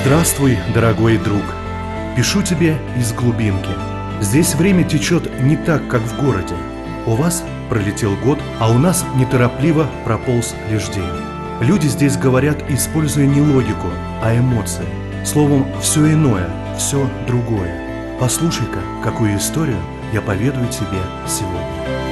Здравствуй, дорогой друг. Пишу тебе из глубинки. Здесь время течет не так, как в городе. У вас пролетел год, а у нас неторопливо прополз лишь день. Люди здесь говорят, используя не логику, а эмоции. Словом, все иное, все другое. Послушай-ка, какую историю я поведаю тебе сегодня.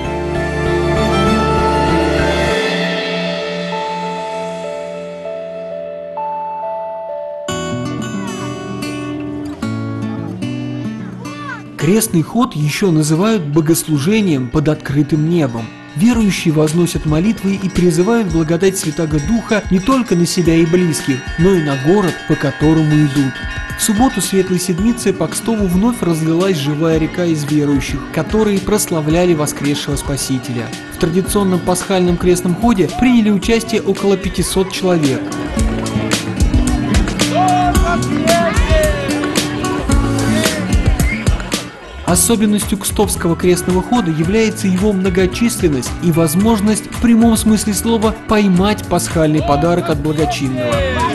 Крестный ход еще называют богослужением под открытым небом. Верующие возносят молитвы и призывают благодать Святаго Духа не только на себя и близких, но и на город, по которому идут. В субботу Светлой Седмицы по Кстову вновь разлилась живая река из верующих, которые прославляли воскресшего Спасителя. В традиционном пасхальном крестном ходе приняли участие около 500 человек. Особенностью Кстовского крестного хода является его многочисленность и возможность в прямом смысле слова поймать пасхальный подарок от благочинного.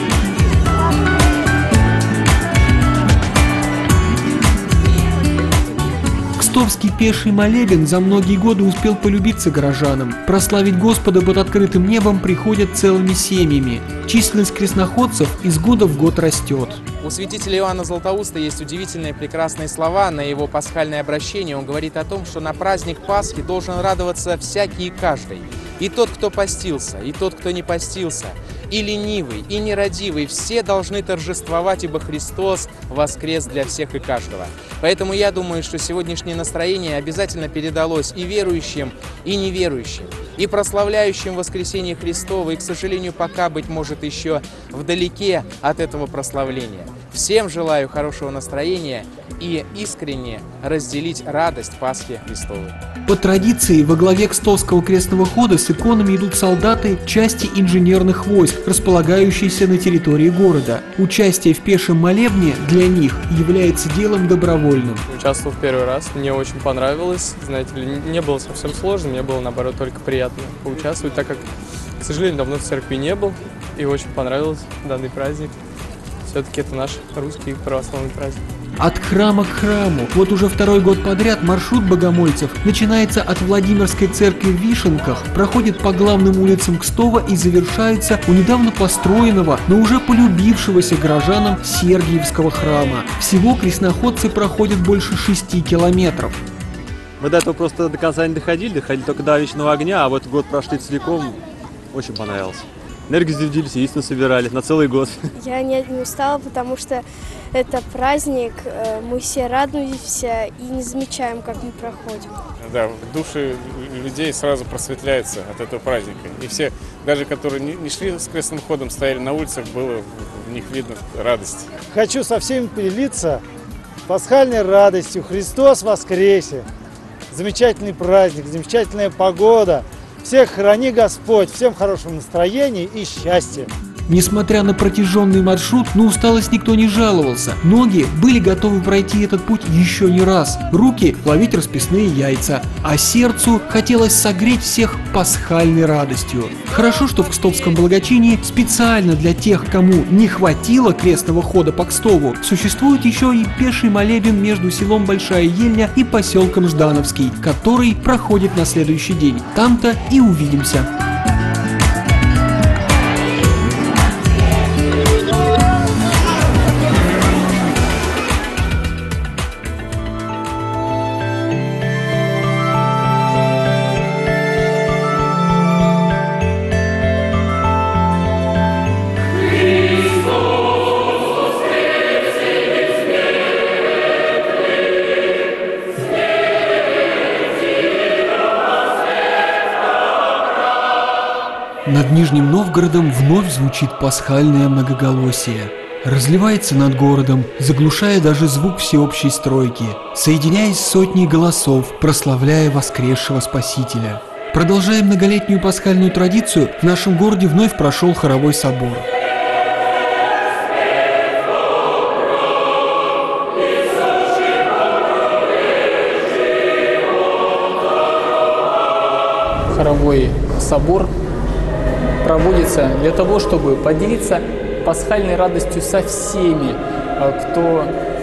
Кстовский пеший молебен за многие годы успел полюбиться горожанам. Прославить Господа под открытым небом приходят целыми семьями. Численность крестноходцев из года в год растет. У святителя Иоанна Златоуста есть удивительные прекрасные слова на его пасхальное обращение. Он говорит о том, что на праздник Пасхи должен радоваться всякий и каждый. И тот, кто постился, и тот, кто не постился, и ленивый, и нерадивый, все должны торжествовать, ибо Христос воскрес для всех и каждого. Поэтому я думаю, что сегодняшнее настроение обязательно передалось и верующим, и неверующим, и прославляющим воскресение Христово, и, к сожалению, пока, быть может, еще вдалеке от этого прославления. Всем желаю хорошего настроения и искренне разделить радость Пасхи Христовой. По традиции, во главе Кстовского крестного хода с иконами идут солдаты части инженерных войск, располагающиеся на территории города. Участие в пешем молебне для них является делом добровольным. Участвовал в первый раз, мне очень понравилось, знаете ли, не было совсем сложно, мне было, наоборот, только приятно поучаствовать, так как, к сожалению, давно в церкви не был, и очень понравился данный праздник. Все-таки это наш русский православный праздник. От храма к храму. Вот уже второй год подряд маршрут богомольцев начинается от Владимирской церкви в Вишенках, проходит по главным улицам Кстова и завершается у недавно построенного, но уже полюбившегося горожанам Сергиевского храма. Всего крестноходцы проходят больше 6 километров. Мы до этого просто до конца не доходили только до Вечного огня, а вот год прошли целиком, очень понравился. Энергию зарядились, яиц насобирали на целый год. Я не устала, потому что это праздник, мы все радуемся и не замечаем, как мы проходим. Да, души людей сразу просветляются от этого праздника. И все, даже которые не шли с крестным ходом, стояли на улицах, было в них видно радость. Хочу со всеми поделиться пасхальной радостью. Христос воскресе! Замечательный праздник, замечательная погода. Всех храни Господь, всем хорошего настроения и счастья. Несмотря на протяженный маршрут, на усталость никто не жаловался. Ноги были готовы пройти этот путь еще не раз. Руки ловить расписные яйца. А сердцу хотелось согреть всех пасхальной радостью. Хорошо, что в Кстовском благочинии специально для тех, кому не хватило крестного хода по Кстову, существует еще и пеший молебен между селом Большая Ельня и поселком Ждановский, который проходит на следующий день. Там-то и увидимся. Над Нижним Новгородом вновь звучит пасхальное многоголосие. Разливается над городом, заглушая даже звук всеобщей стройки, соединяясь с сотней голосов, прославляя воскресшего Спасителя. Продолжая многолетнюю пасхальную традицию, в нашем городе вновь прошел хоровой собор. Хоровой собор проводится для того, чтобы поделиться пасхальной радостью со всеми, кто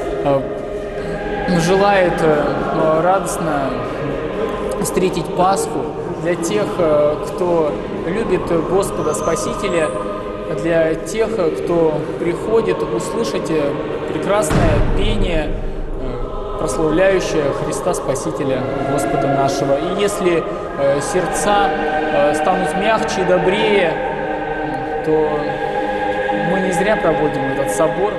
желает радостно встретить Пасху, для тех, кто любит Господа Спасителя, для тех, кто приходит услышать прекрасное пение, прославляющее Христа Спасителя, Господа нашего. И если сердца станут мягче и добрее, то мы не зря проводим этот собор.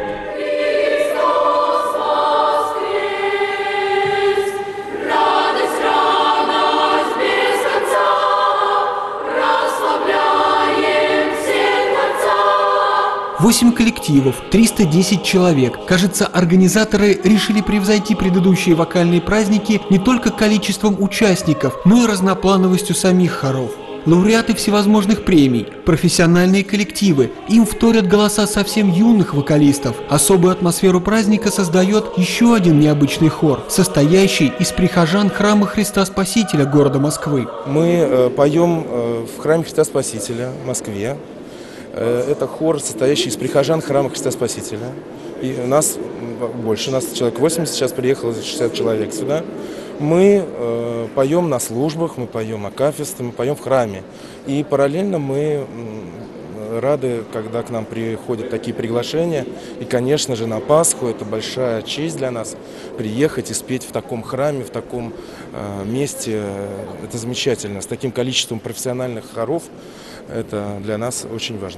Восемь коллективов, 310 человек. Кажется, организаторы решили превзойти предыдущие вокальные праздники не только количеством участников, но и разноплановостью самих хоров. Лауреаты всевозможных премий, профессиональные коллективы, им вторят голоса совсем юных вокалистов. Особую атмосферу праздника создает еще один необычный хор, состоящий из прихожан храма Христа Спасителя города Москвы. Мы поем в храме Христа Спасителя в Москве. Это хор, состоящий из прихожан храма Христа Спасителя. И нас больше, нас человек 80, сейчас приехало 60 человек сюда. Мы поем на службах, мы поем акафисты, мы поем в храме. И параллельно мы рады, когда к нам приходят такие приглашения. И, конечно же, на Пасху это большая честь для нас приехать и спеть в таком храме, в таком месте. Это замечательно. С таким количеством профессиональных хоров это для нас очень важно.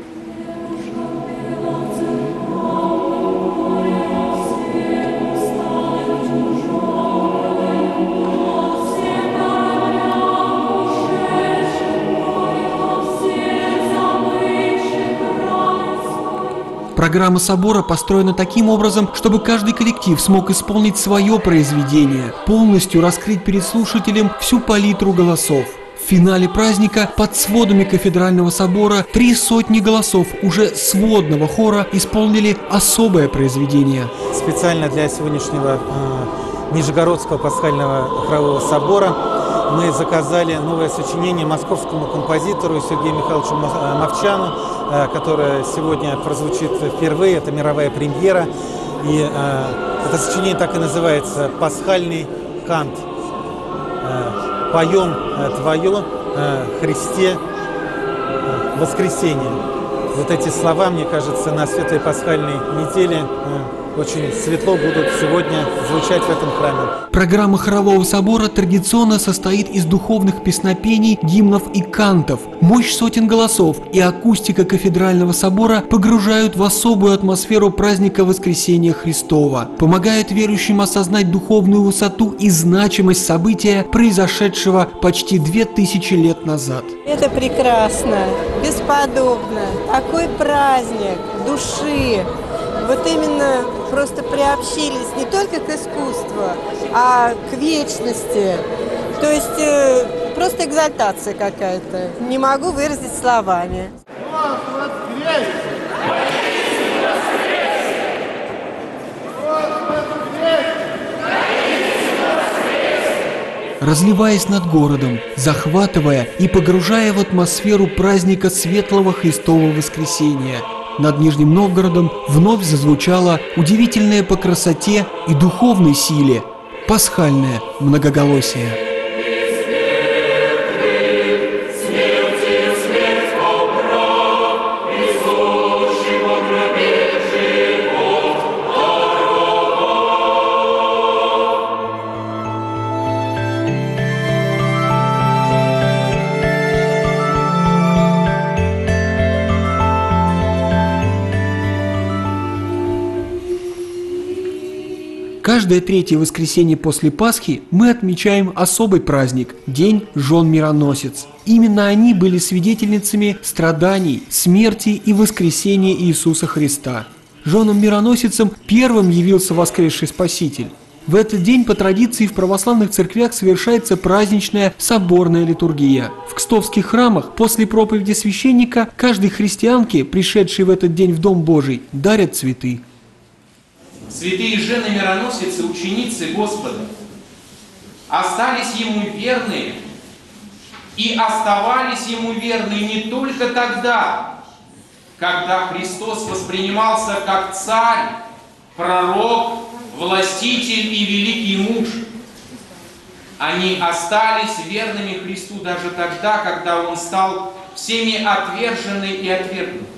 Программа собора построена таким образом, чтобы каждый коллектив смог исполнить свое произведение, полностью раскрыть перед слушателем всю палитру голосов. В финале праздника под сводами кафедрального собора 300 голосов уже сводного хора исполнили особое произведение. Специально для сегодняшнего Нижегородского пасхального хорового собора мы заказали новое сочинение московскому композитору Сергею Михайловичу Мовчану, которое сегодня прозвучит впервые, это мировая премьера. И это сочинение так и называется «Пасхальный кант». «Поем Твое, Христе, воскресенье». Вот эти слова, мне кажется, на Светлой Пасхальной неделе очень светло будут сегодня звучать в этом храме. Программа хорового собора традиционно состоит из духовных песнопений, гимнов и кантов. Мощь сотен голосов и акустика кафедрального собора погружают в особую атмосферу праздника Воскресения Христова, помогают верующим осознать духовную высоту и значимость события, произошедшего почти 2000 лет назад. Это прекрасно, бесподобно, такой праздник души. Вот именно просто приобщились не только к искусству, а к вечности. То есть просто экзальтация какая-то. Не могу выразить словами. Разливаясь над городом, захватывая и погружая в атмосферу праздника Светлого Христового Воскресения, над Нижним Новгородом вновь зазвучало удивительное по красоте и духовной силе пасхальное многоголосие. Каждое третье воскресенье после Пасхи мы отмечаем особый праздник – День жен-мироносец. Именно они были свидетельницами страданий, смерти и воскресения Иисуса Христа. Женам-мироносицам первым явился воскресший Спаситель. В этот день по традиции в православных церквях совершается праздничная соборная литургия. В кстовских храмах после проповеди священника каждой христианке, пришедшей в этот день в Дом Божий, дарят цветы. Святые жены-мироносицы, ученицы Господа, остались Ему верны и оставались Ему верны не только тогда, когда Христос воспринимался как царь, пророк, властитель и великий муж. Они остались верными Христу даже тогда, когда Он стал всеми отверженный и отвергнут.